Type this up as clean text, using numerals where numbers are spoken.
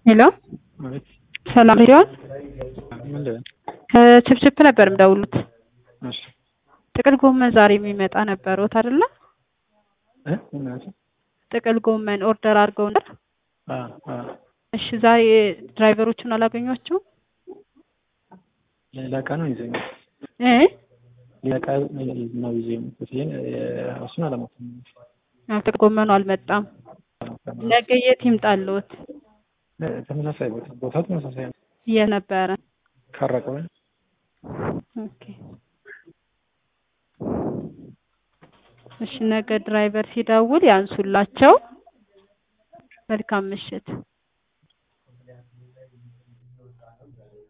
ሄሎ ማለት ሰላም ሊሆን ምንድነው? ከችፕችፕ ነበር የምደውሉት። እሺ ጥቅል ጎመን ዛሬ የሚመጣ ነበርዎት አይደለ? ማለት ጥቅል ጎመን ኦርደር አድርገው ነበር። አ እሺ ዛሬ ድራይቨሮቹን አላገኟቸውም? ሌላ ቀን ነው ይዘኝ ሌላ ቀን ነው ይዘኝ እሱን አላመጣም። ጥቅል ጎመኑ አልመጣም። ነገ የት ይምጣልዎት? ተመሳሳይ ቦታው ተመሳሳይ ነው። የት ነበረ? ካራቀው ኦኬ እሺ ነገ ድራይቨር ሲደውል ያንሱላቸው። መልካም ምሽት።